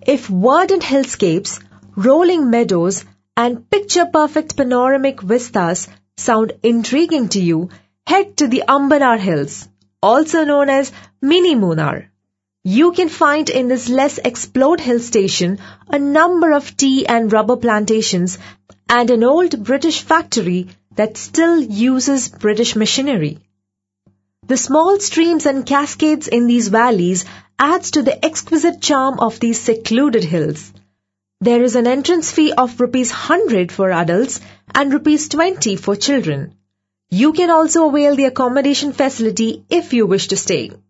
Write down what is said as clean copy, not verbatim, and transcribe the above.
If verdant hillscapes, rolling meadows, and picture-perfect panoramic vistas sound intriguing to you, head to the Ambanar Hills, also known as Mini Munnar. You can find in this less explored hill station a number of tea and rubber plantations and an old British factory that still uses British machinery. The small streams and cascades in these valleys adds to the exquisite charm of these secluded hills. There is an entrance fee of ₹100 for adults and ₹20 for children. You can also avail the accommodation facility if you wish to stay.